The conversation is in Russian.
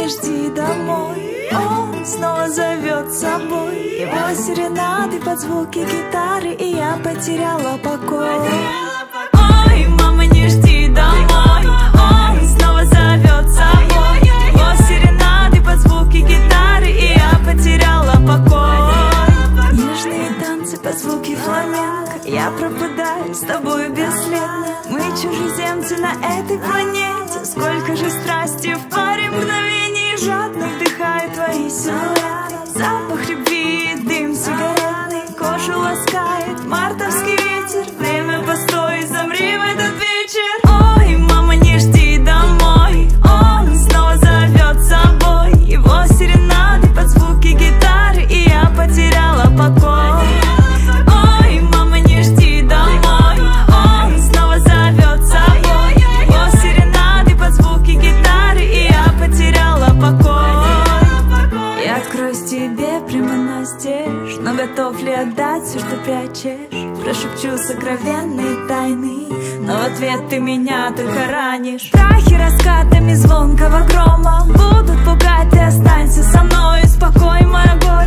жди домой. Он снова зовет с собой. Его серенады под звуки гитары, и я потеряла покой. Ой, мама, не жди домой. Он снова зовет с собой. Его серенады под звуки гитары, и я потеряла покой. Нежные танцы под звуки фламенко, я пропадаю с тобой бесследно. Мы чужеземцы на этой планете. Сколько же страсти в паре мгновений. Жадно вдыхаю твои силуэты. Запах любви и дым сигаретный. Кожу ласкает мартовский ветер. Время постой, замри в этот вечер. Ой, мама, не жди домой. Он снова зовет с собой. Его серенады под звуки гитары, и я потеряла покой. Ой, мама, не жди домой. Он снова зовет с собой. Его серенады под звуки гитары, и я потеряла покой. Я откроюсь тебе прямо настежь, но готов ли отдать все, что прячешь? Прошепчу сокровенные тайны, но в ответ ты меня только ранишь. Страхи раскатами звонкого грома будут пугать, ты останься со мной. Успокой мое горе.